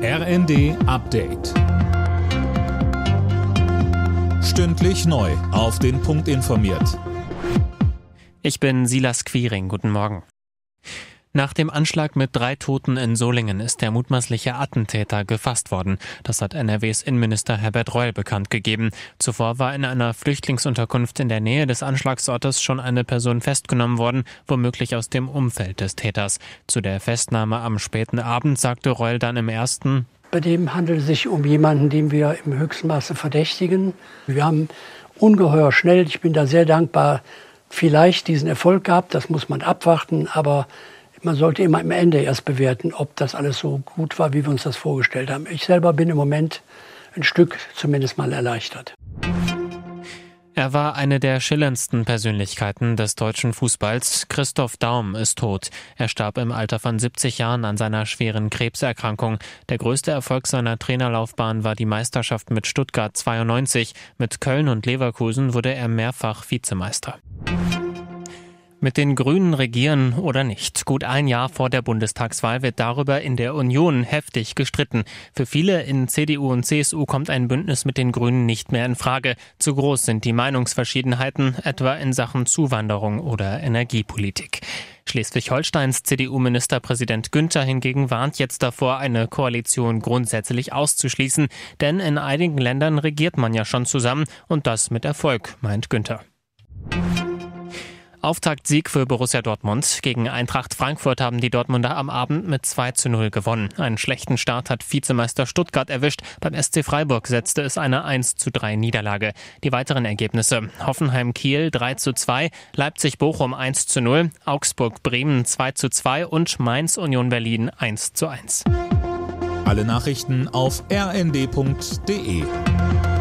RND Update. Stündlich neu auf den Punkt informiert. Ich bin Silas Quiring. Guten Morgen. Nach dem Anschlag mit 3 Toten in Solingen ist der mutmaßliche Attentäter gefasst worden. Das hat NRWs Innenminister Herbert Reul bekannt gegeben. Zuvor war in einer Flüchtlingsunterkunft in der Nähe des Anschlagsortes schon eine Person festgenommen worden, womöglich aus dem Umfeld des Täters. Zu der Festnahme am späten Abend sagte Reul dann im ersten: Bei dem handelt es sich um jemanden, den wir im höchsten Maße verdächtigen. Wir haben ungeheuer schnell, ich bin da sehr dankbar, vielleicht diesen Erfolg gehabt. Das muss man abwarten, aber man sollte immer am Ende erst bewerten, ob das alles so gut war, wie wir uns das vorgestellt haben. Ich selber bin im Moment ein Stück zumindest mal erleichtert. Er war eine der schillerndsten Persönlichkeiten des deutschen Fußballs. Christoph Daum ist tot. Er starb im Alter von 70 Jahren an seiner schweren Krebserkrankung. Der größte Erfolg seiner Trainerlaufbahn war die Meisterschaft mit Stuttgart 92. Mit Köln und Leverkusen wurde er mehrfach Vizemeister. Mit den Grünen regieren oder nicht? Gut ein Jahr vor der Bundestagswahl wird darüber in der Union heftig gestritten. Für viele in CDU und CSU kommt ein Bündnis mit den Grünen nicht mehr in Frage. Zu groß sind die Meinungsverschiedenheiten, etwa in Sachen Zuwanderung oder Energiepolitik. Schleswig-Holsteins CDU-Ministerpräsident Günther hingegen warnt jetzt davor, eine Koalition grundsätzlich auszuschließen. Denn in einigen Ländern regiert man ja schon zusammen und das mit Erfolg, meint Günther. Auftaktsieg für Borussia Dortmund. Gegen Eintracht Frankfurt haben die Dortmunder am Abend mit 2:0 gewonnen. Einen schlechten Start hat Vizemeister Stuttgart erwischt. Beim SC Freiburg setzte es eine 1:3 Niederlage. Die weiteren Ergebnisse: Hoffenheim-Kiel 3:2, Leipzig-Bochum 1:0, Augsburg-Bremen 2:2 und Mainz-Union Berlin 1:1. Alle Nachrichten auf rnd.de.